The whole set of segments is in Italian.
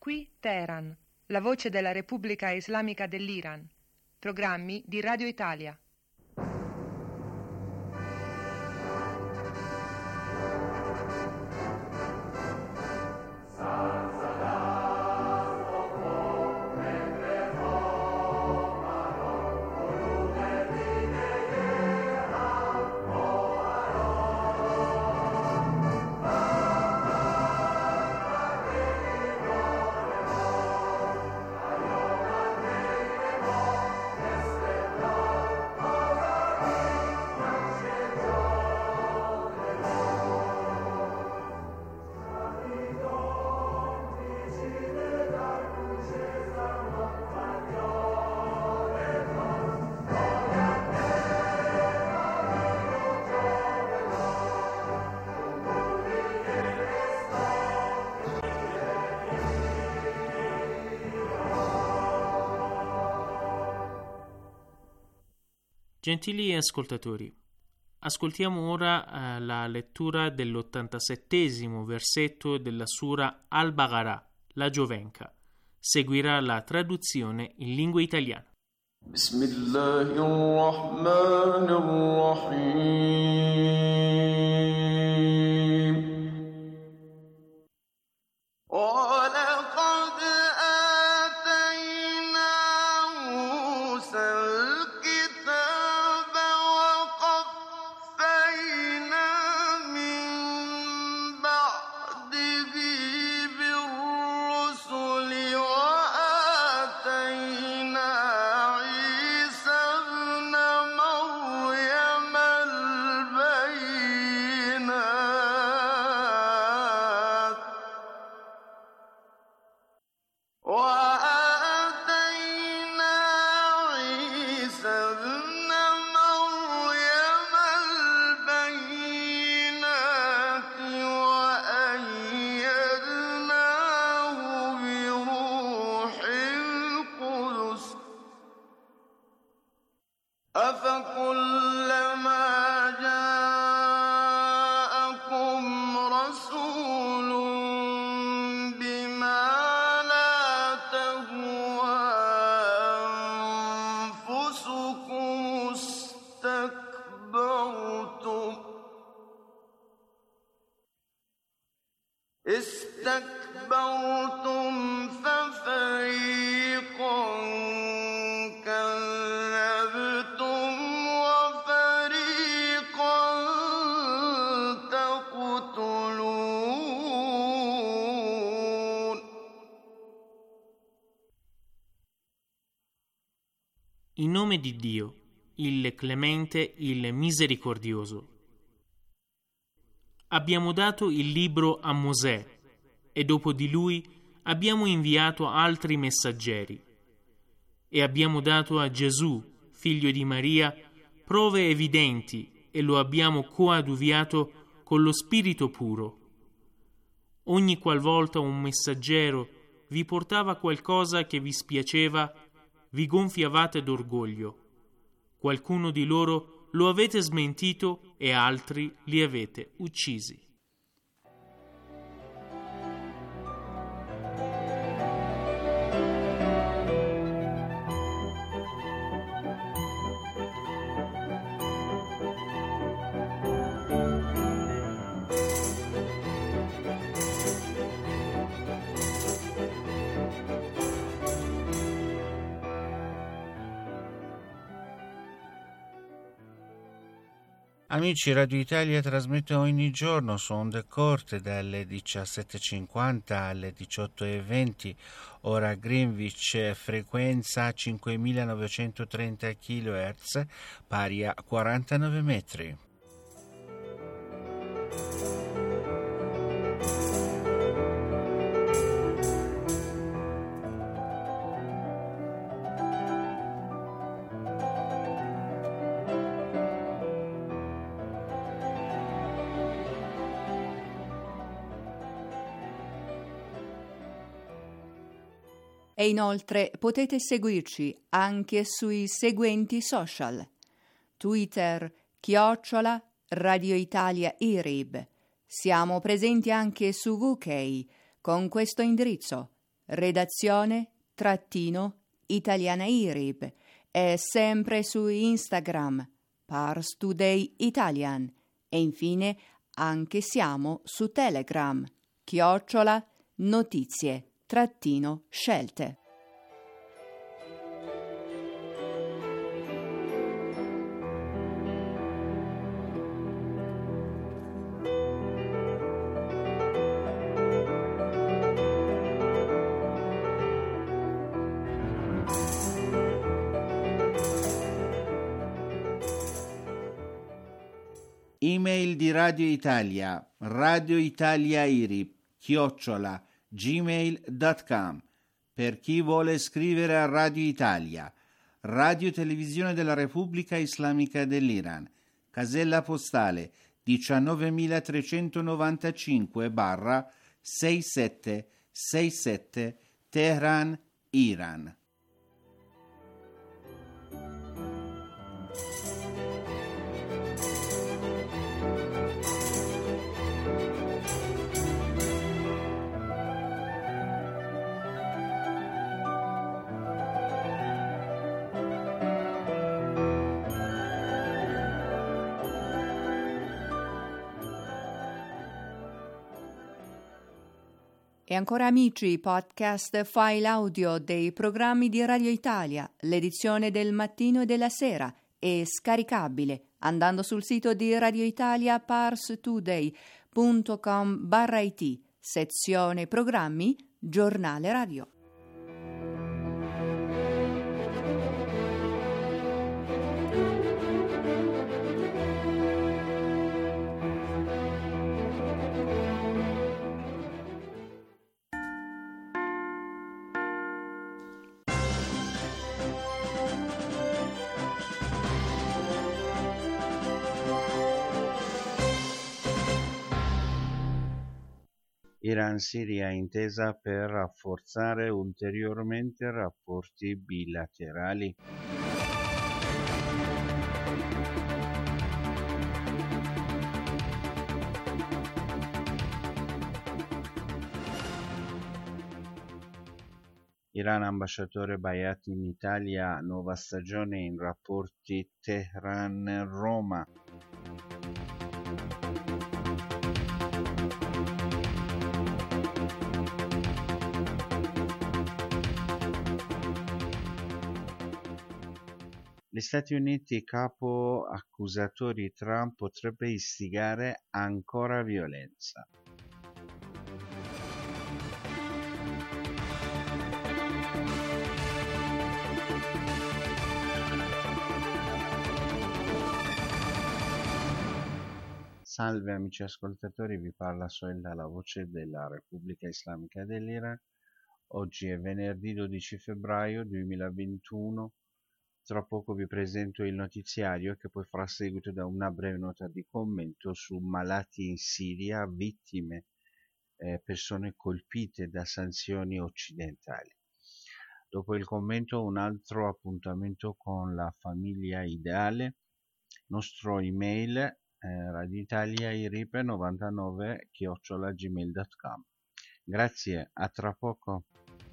Qui Teheran, la voce della Repubblica Islamica dell'Iran. Programmi di Radio Italia. Gentili ascoltatori, ascoltiamo ora la lettura dell'87° versetto della Sura Al-Baqarah, la Giovenca. Seguirà la traduzione in lingua italiana. Bismillahirrahmanirrahim. استكبرتم ففريقا كذبتم وفريقا تقتلون. In nome di Dio, il Clemente, il Misericordioso. Abbiamo dato il libro a Mosè e dopo di lui abbiamo inviato altri messaggeri e abbiamo dato a Gesù, figlio di Maria, prove evidenti e lo abbiamo coadiuviato con lo Spirito puro. Ogni qualvolta un messaggero vi portava qualcosa che vi spiaceva, vi gonfiavate d'orgoglio. Qualcuno di loro lo avete smentito e altri li avete uccisi. Amici, Radio Italia trasmette ogni giorno su onde corte dalle 17.50 alle 18.20, ora Greenwich, frequenza 5.930 kHz, pari a 49 metri. E inoltre potete seguirci anche sui seguenti social: Twitter, @Radio Italia IRIB. Siamo presenti anche su UK con questo indirizzo: redazione _Italiana IRIB e sempre su Instagram Pars Today Italian e infine anche siamo su Telegram _notizie_scelte. Email di Radio Italia, radioitaliairib@gmail.com. Per chi vuole scrivere a Radio Italia, Radio Televisione della Repubblica Islamica dell'Iran, casella postale 19395/6767 Teheran, Iran. E ancora amici, podcast file audio dei programmi di Radio Italia, l'edizione del mattino e della sera è scaricabile andando sul sito di Radio Italia parstoday.com/it, sezione programmi, giornale radio. Iran-Siria intesa per rafforzare ulteriormente rapporti bilaterali. Iran, ambasciatore Bayat in Italia, nuova stagione in rapporti Teheran-Roma. Gli Stati Uniti, capo accusatori Trump, potrebbe istigare ancora violenza. Salve amici ascoltatori, vi parla Soelda, la voce della Repubblica Islamica dell'Iran. Oggi è venerdì 12 febbraio 2021. Tra poco vi presento il notiziario che poi farà seguito da una breve nota di commento su malati in Siria, vittime, persone colpite da sanzioni occidentali. Dopo il commento un altro appuntamento con la famiglia ideale, nostro email radioitaliairip99@gmail.com. Grazie, a tra poco.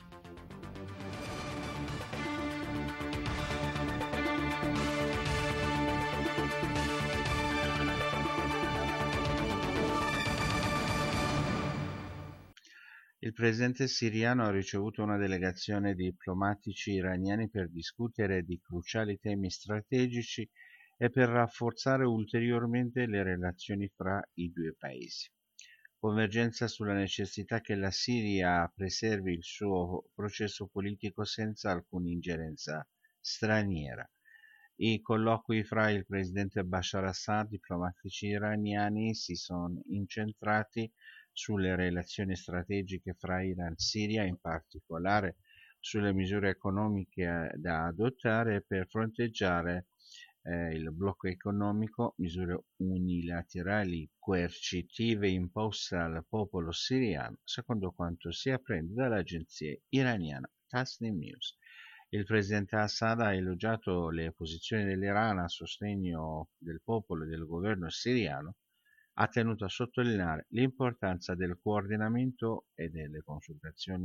Il presidente siriano ha ricevuto una delegazione di diplomatici iraniani per discutere di cruciali temi strategici e per rafforzare ulteriormente le relazioni fra i due paesi. Convergenza sulla necessità che la Siria preservi il suo processo politico senza alcuna ingerenza straniera. I colloqui fra il presidente Bashar Assad e i diplomatici iraniani si sono incentrati sulle relazioni strategiche fra Iran e Siria, in particolare sulle misure economiche da adottare per fronteggiare il blocco economico, misure unilaterali coercitive imposte al popolo siriano, secondo quanto si apprende dall'agenzia iraniana Tasnim News. Il presidente Assad ha elogiato le posizioni dell'Iran a sostegno del popolo e del governo siriano, ha tenuto a sottolineare l'importanza del coordinamento e delle consultazioni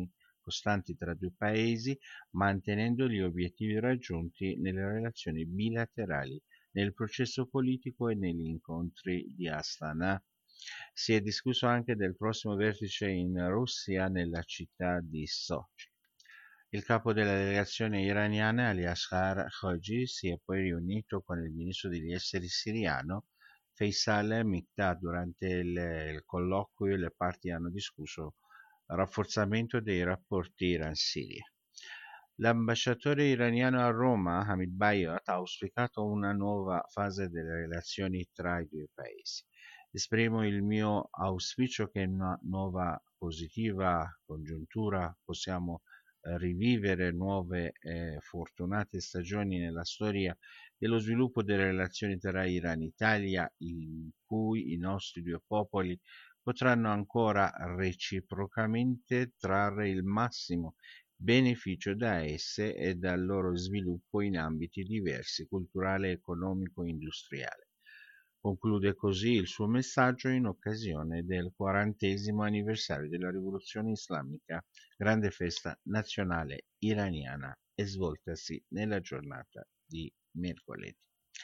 costanti tra due paesi, mantenendo gli obiettivi raggiunti nelle relazioni bilaterali, nel processo politico e negli incontri di Astana. Si è discusso anche del prossimo vertice in Russia nella città di Sochi. Il capo della delegazione iraniana, Ali Asghar Khaji, si è poi riunito con il ministro degli esteri siriano, Faisal Mikdad. Durante il colloquio le parti hanno discusso il rafforzamento dei rapporti Iran-Siria. L'ambasciatore iraniano a Roma, Hamid Bayat, ha auspicato una nuova fase delle relazioni tra i due paesi. Esprimo il mio auspicio che in una nuova positiva congiuntura possiamo rivivere nuove fortunate stagioni nella storia dello sviluppo delle relazioni tra Iran e Italia, in cui i nostri due popoli potranno ancora reciprocamente trarre il massimo beneficio da esse e dal loro sviluppo in ambiti diversi, culturale, economico e industriale. Conclude così il suo messaggio in occasione del 40° anniversario della rivoluzione islamica, grande festa nazionale iraniana, e svoltasi nella giornata di mercoledì.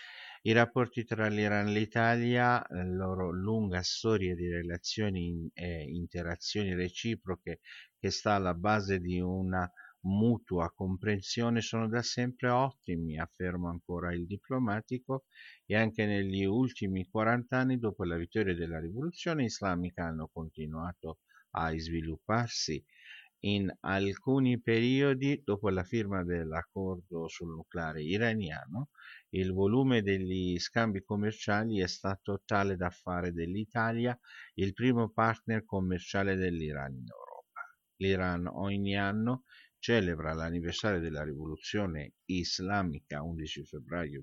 I rapporti tra l'Iran e l'Italia, la loro lunga storia di relazioni e interazioni reciproche che sta alla base di una mutua comprensione, sono da sempre ottimi, afferma ancora il diplomatico, e anche negli ultimi 40 anni dopo la vittoria della rivoluzione islamica hanno continuato a svilupparsi. In alcuni periodi, dopo la firma dell'accordo sul nucleare iraniano, il volume degli scambi commerciali è stato tale da fare dell'Italia il primo partner commerciale dell'Iran in Europa. L'Iran ogni anno celebra l'anniversario della rivoluzione islamica 11 febbraio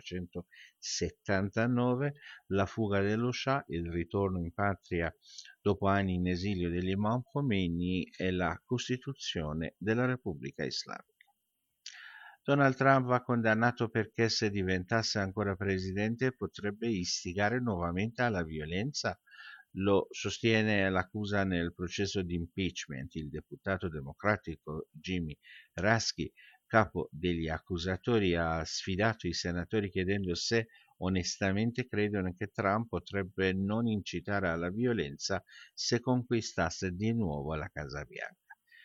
1979, la fuga dello Shah, il ritorno in patria dopo anni in esilio degli Imam Khomeini e la costituzione della Repubblica Islamica. Donald Trump va condannato perché, se diventasse ancora presidente, potrebbe istigare nuovamente alla violenza. Lo sostiene l'accusa nel processo di impeachment. Il deputato democratico Jimmy Raskin, capo degli accusatori, ha sfidato i senatori chiedendo se onestamente credono che Trump potrebbe non incitare alla violenza se conquistasse di nuovo la Casa Bianca.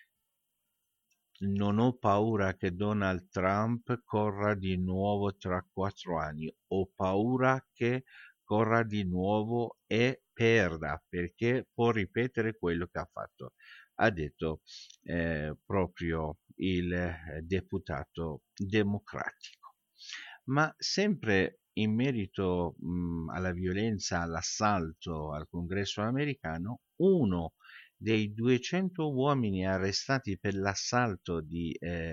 Non ho paura che Donald Trump corra di nuovo tra 4 anni, ho paura che corra di nuovo e perda, perché può ripetere quello che ha fatto, ha detto proprio il deputato democratico. Ma sempre in merito alla violenza, all'assalto al Congresso americano, uno dei 200 uomini arrestati per l'assalto di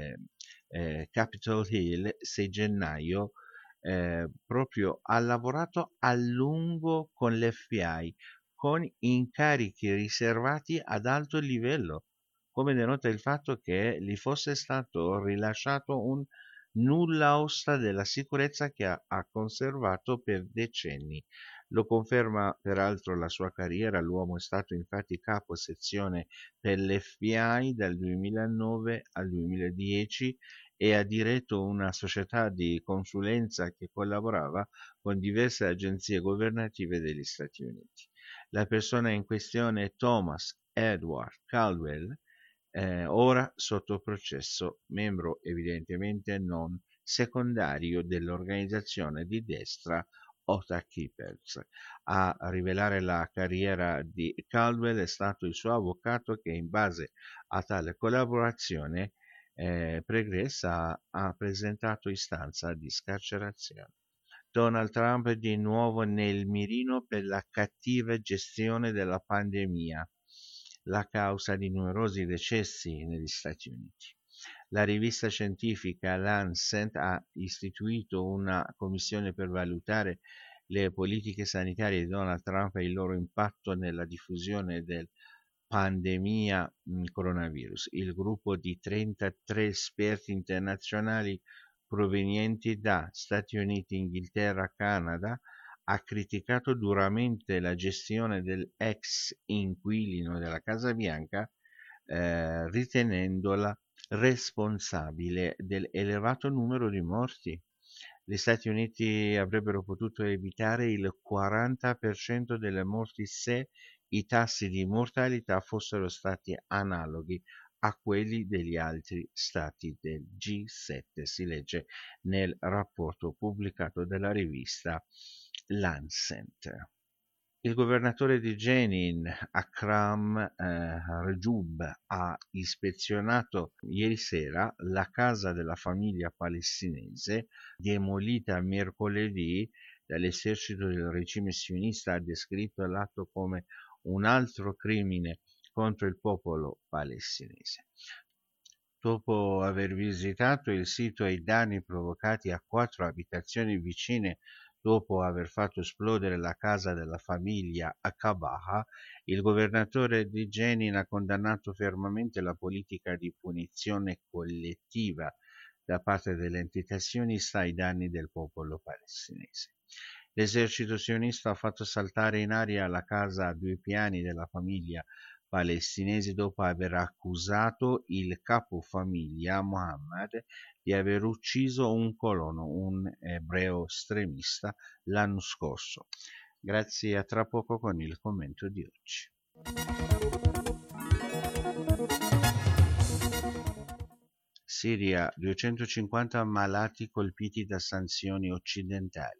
Capitol Hill 6 gennaio proprio ha lavorato a lungo con l'FBI con incarichi riservati ad alto livello, come denota il fatto che gli fosse stato rilasciato un nulla osta della sicurezza che ha conservato per decenni. Lo conferma peraltro la sua carriera. L'uomo è stato infatti capo sezione per l'FBI dal 2009 al 2010 e ha diretto una società di consulenza che collaborava con diverse agenzie governative degli Stati Uniti. La persona in questione è Thomas Edward Caldwell, ora sotto processo, membro evidentemente non secondario dell'organizzazione di destra Oath Keepers. A rivelare la carriera di Caldwell è stato il suo avvocato che, in base a tale collaborazione pregressa, ha presentato istanza di scarcerazione. Donald Trump è di nuovo nel mirino per la cattiva gestione della pandemia, la causa di numerosi decessi negli Stati Uniti. La rivista scientifica Lancet ha istituito una commissione per valutare le politiche sanitarie di Donald Trump e il loro impatto nella diffusione del pandemia coronavirus. Il gruppo di 33 esperti internazionali provenienti da Stati Uniti, Inghilterra, Canada ha criticato duramente la gestione dell'ex inquilino della Casa Bianca, ritenendola responsabile dell'elevato numero di morti. Gli Stati Uniti avrebbero potuto evitare il 40% delle morti se i tassi di mortalità fossero stati analoghi a quelli degli altri stati del G7, si legge nel rapporto pubblicato dalla rivista Lancet. Il governatore di Jenin, Akram Rajub, ha ispezionato ieri sera la casa della famiglia palestinese, demolita mercoledì dall'esercito del regime sionista. Ha descritto l'atto come un altro crimine contro il popolo palestinese. Dopo aver visitato il sito e i danni provocati a 4 abitazioni vicine dopo aver fatto esplodere la casa della famiglia a Kabaha, il governatore di Jenin ha condannato fermamente la politica di punizione collettiva da parte dell'entità sionista ai danni del popolo palestinese. L'esercito sionista ha fatto saltare in aria la casa a 2 piani della famiglia palestinese dopo aver accusato il capofamiglia Mohammed di aver ucciso un colono, un ebreo estremista, l'anno scorso. Grazie, a tra poco con il commento di oggi. Siria, 250 malati colpiti da sanzioni occidentali.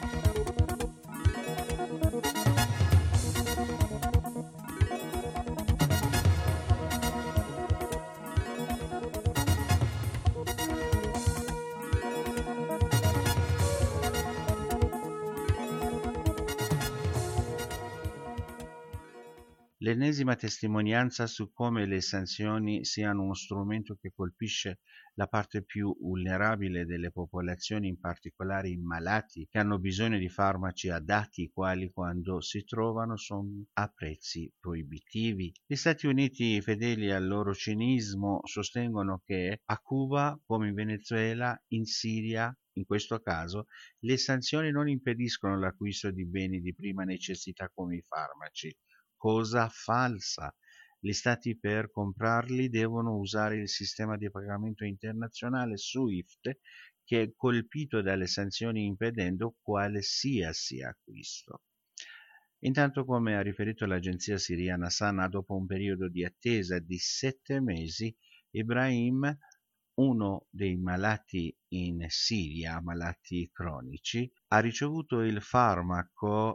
L'ennesima testimonianza su come le sanzioni siano uno strumento che colpisce la parte più vulnerabile delle popolazioni, in particolare i malati che hanno bisogno di farmaci adatti, i quali quando si trovano sono a prezzi proibitivi. Gli Stati Uniti, fedeli al loro cinismo, sostengono che a Cuba, come in Venezuela, in Siria, in questo caso, le sanzioni non impediscono l'acquisto di beni di prima necessità come i farmaci. Cosa falsa. Gli stati per comprarli devono usare il sistema di pagamento internazionale SWIFT, che è colpito dalle sanzioni impedendo qualsiasi acquisto. Intanto, come ha riferito l'agenzia siriana Sana, dopo un periodo di attesa di 7 mesi, Ibrahim, uno dei malati in Siria, malati cronici, ha ricevuto il farmaco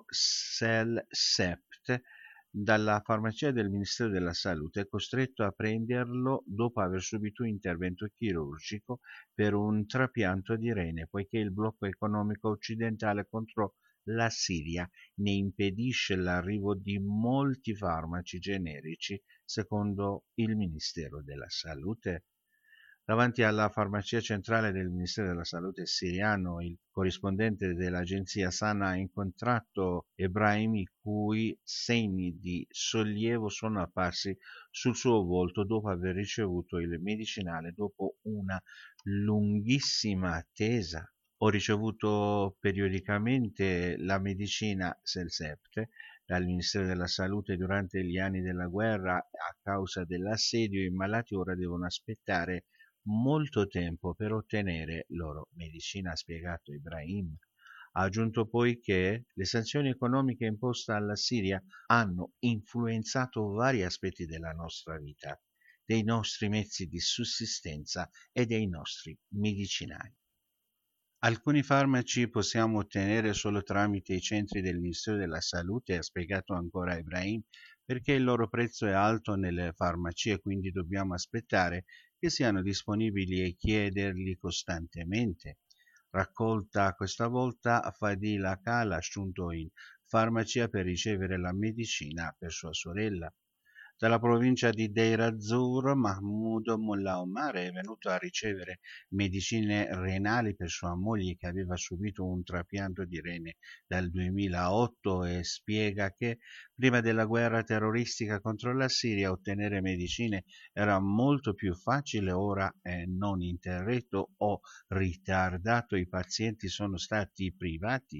Selsept dalla farmacia del Ministero della Salute. È costretto a prenderlo dopo aver subito un intervento chirurgico per un trapianto di rene, poiché il blocco economico occidentale contro la Siria ne impedisce l'arrivo di molti farmaci generici, secondo il Ministero della Salute. Davanti alla farmacia centrale del Ministero della Salute siriano, il corrispondente dell'agenzia Sana ha incontrato Ebrahim, i cui segni di sollievo sono apparsi sul suo volto dopo aver ricevuto il medicinale dopo una lunghissima attesa. Ho ricevuto periodicamente la medicina Selsept dal Ministero della Salute durante gli anni della guerra. A causa dell'assedio, i malati ora devono aspettare molto tempo per ottenere loro medicina, ha spiegato Ibrahim. Ha aggiunto poi che le sanzioni economiche imposte alla Siria hanno influenzato vari aspetti della nostra vita, dei nostri mezzi di sussistenza e dei nostri medicinali. Alcuni farmaci possiamo ottenere solo tramite i centri del Ministero della Salute, ha spiegato ancora Ibrahim, perché il loro prezzo è alto nelle farmacie, quindi dobbiamo aspettare che siano disponibili e chiederli costantemente. Raccolta questa volta Fadil Akal, assunto in farmacia per ricevere la medicina per sua sorella. Dalla provincia di Deir ez-Zor, Mahmoud Mullah Omar è venuto a ricevere medicine renali per sua moglie che aveva subito un trapianto di rene dal 2008 e spiega che prima della guerra terroristica contro la Siria ottenere medicine era molto più facile, ora è non interrotto o ritardato. I pazienti sono stati privati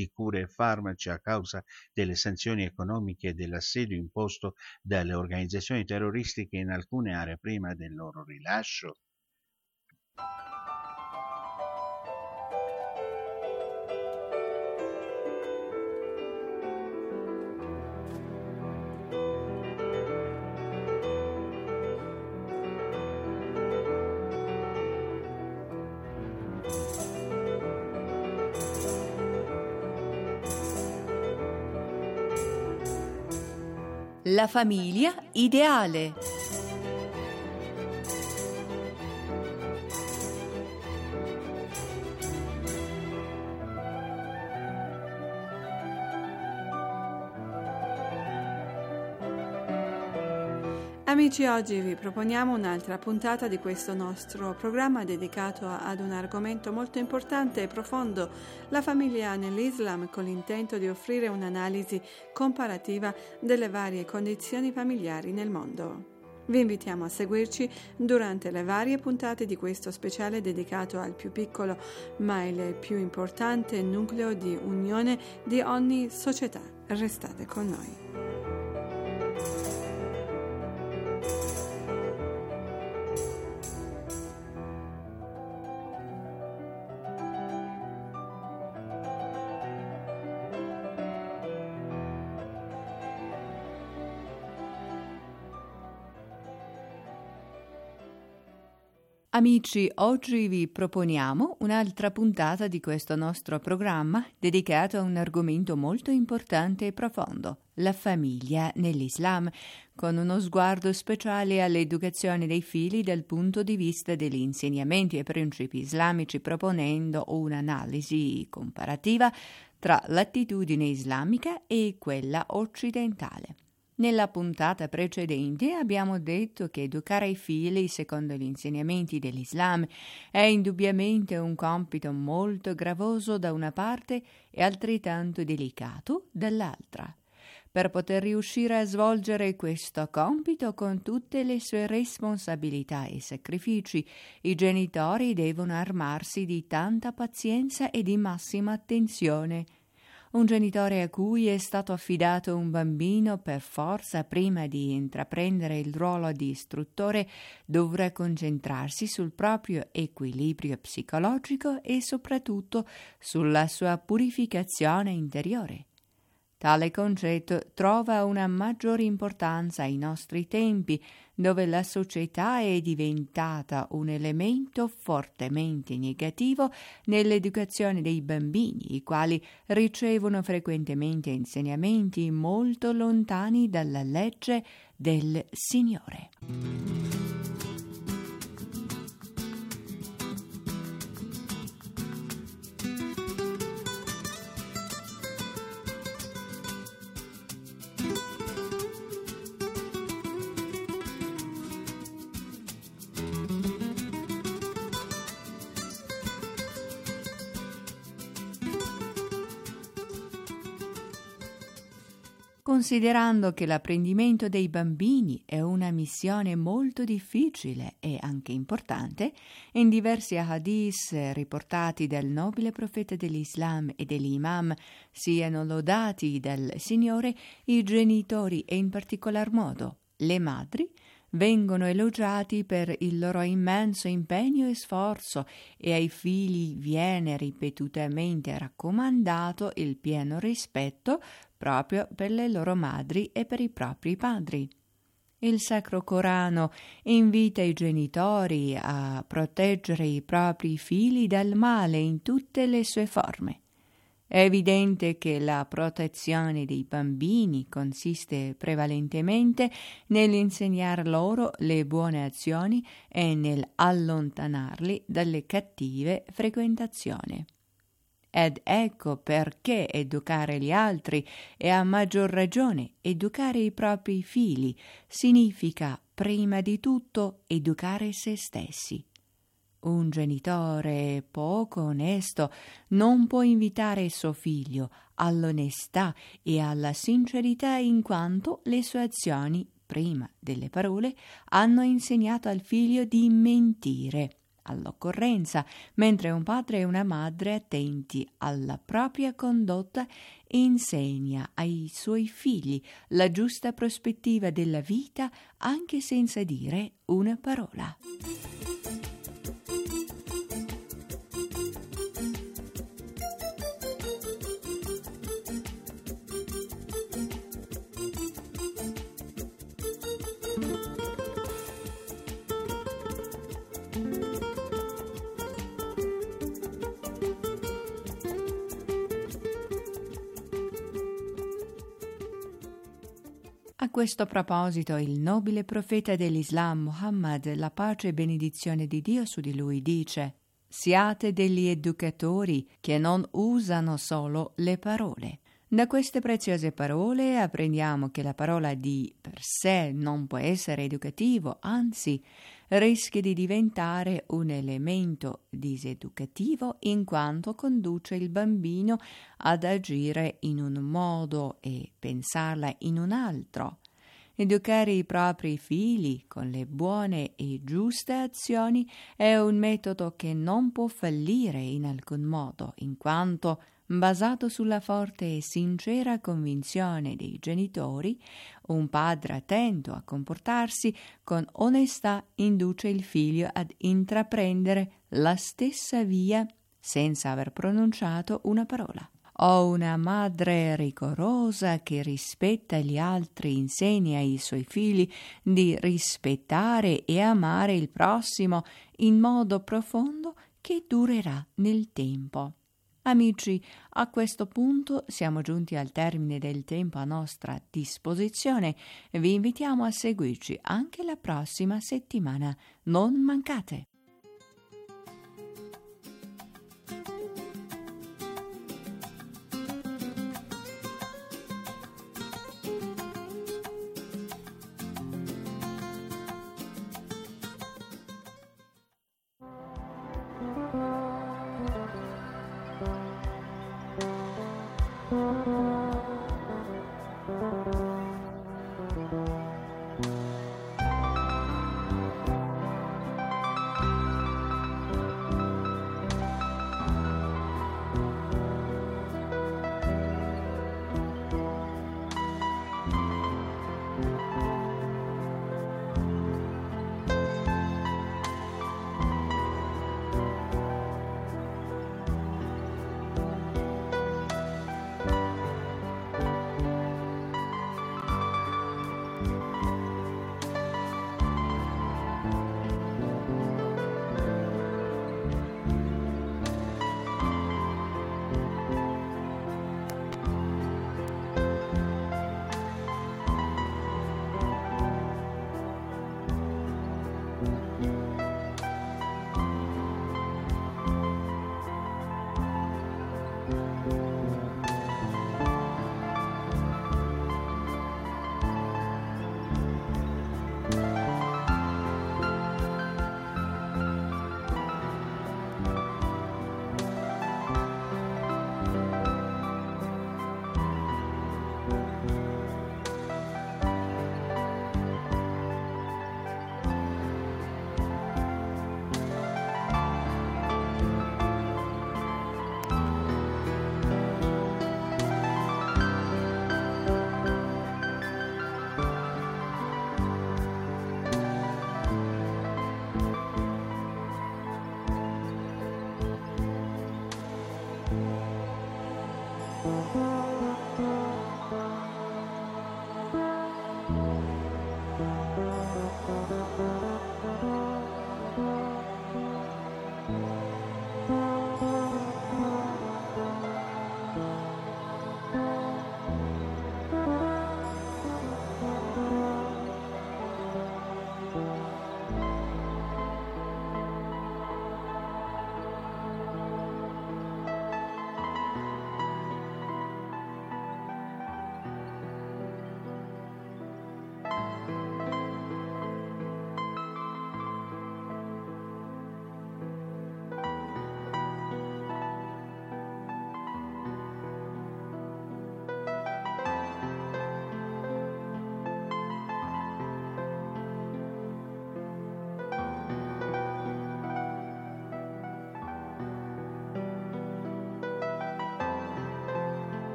di cure e farmaci a causa delle sanzioni economiche e dell'assedio imposto dalle organizzazioni terroristiche in alcune aree prima del loro rilascio? La famiglia ideale. Amici, oggi vi proponiamo un'altra puntata di questo nostro programma dedicato ad un argomento molto importante e profondo, la famiglia nell'Islam, con l'intento di offrire un'analisi comparativa delle varie condizioni familiari nel mondo. Vi invitiamo a seguirci durante le varie puntate di questo speciale dedicato al più piccolo ma il più importante nucleo di unione di ogni società. Restate con noi. Amici, oggi vi proponiamo un'altra puntata di questo nostro programma dedicato a un argomento molto importante e profondo, la famiglia nell'Islam, con uno sguardo speciale all'educazione dei figli dal punto di vista degli insegnamenti e principi islamici, proponendo un'analisi comparativa tra l'attitudine islamica e quella occidentale. Nella puntata precedente abbiamo detto che educare i figli secondo gli insegnamenti dell'Islam è indubbiamente un compito molto gravoso da una parte e altrettanto delicato dall'altra. Per poter riuscire a svolgere questo compito con tutte le sue responsabilità e sacrifici, i genitori devono armarsi di tanta pazienza e di massima attenzione. Un genitore a cui è stato affidato un bambino per forza prima di intraprendere il ruolo di istruttore dovrà concentrarsi sul proprio equilibrio psicologico e soprattutto sulla sua purificazione interiore. Tale concetto trova una maggiore importanza ai nostri tempi, dove la società è diventata un elemento fortemente negativo nell'educazione dei bambini, i quali ricevono frequentemente insegnamenti molto lontani dalla legge del Signore. Considerando che l'apprendimento dei bambini è una missione molto difficile e anche importante, in diversi hadith riportati dal nobile profeta dell'Islam e degli imam siano lodati dal Signore, i genitori e in particolar modo le madri vengono elogiati per il loro immenso impegno e sforzo e ai figli viene ripetutamente raccomandato il pieno rispetto proprio per le loro madri e per i propri padri. Il Sacro Corano invita i genitori a proteggere i propri figli dal male in tutte le sue forme. È evidente che la protezione dei bambini consiste prevalentemente nell'insegnare loro le buone azioni e nell'allontanarli dalle cattive frequentazioni. Ed ecco perché educare gli altri e a maggior ragione educare i propri figli significa prima di tutto educare se stessi. Un genitore poco onesto non può invitare suo figlio all'onestà e alla sincerità in quanto le sue azioni, prima delle parole, hanno insegnato al figlio di mentire, all'occorrenza, mentre un padre e una madre attenti alla propria condotta insegna ai suoi figli la giusta prospettiva della vita anche senza dire una parola. A questo proposito il nobile profeta dell'Islam Muhammad, la pace e benedizione di Dio su di lui, dice: «Siate degli educatori che non usano solo le parole». Da queste preziose parole apprendiamo che la parola di per sé non può essere educativo, anzi rischia di diventare un elemento diseducativo in quanto conduce il bambino ad agire in un modo e pensarla in un altro. Educare i propri figli con le buone e giuste azioni è un metodo che non può fallire in alcun modo, in quanto basato sulla forte e sincera convinzione dei genitori, un padre attento a comportarsi con onestà induce il figlio ad intraprendere la stessa via senza aver pronunciato una parola. O una madre rigorosa che rispetta gli altri insegna ai suoi figli di rispettare e amare il prossimo in modo profondo che durerà nel tempo. Amici, a questo punto siamo giunti al termine del tempo a nostra disposizione. Vi invitiamo a seguirci anche la prossima settimana. Non mancate!